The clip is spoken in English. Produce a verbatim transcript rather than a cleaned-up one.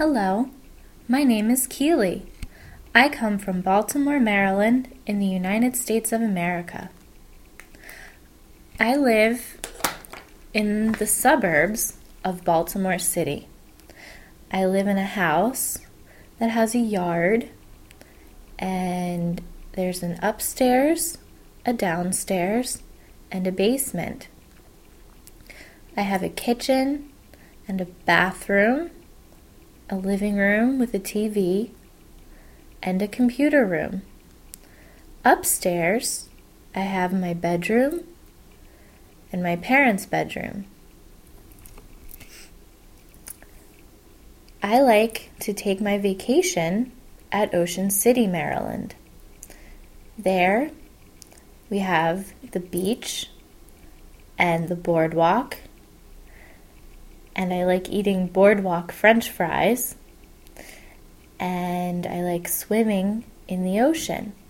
Hello, my name is Keely. I come from Baltimore, Maryland, in the United States of America. I live in the suburbs of Baltimore City. I live in a house that has a yard, and there's an upstairs, a downstairs, and a basement. I have a kitchen and a bathroom, a living room with a T V, and a computer room. Upstairs, I have my bedroom and my parents' bedroom. I like to take my vacation at Ocean City, Maryland. There, we have the beach and the boardwalk, and I like eating boardwalk French fries, and I like swimming in the ocean.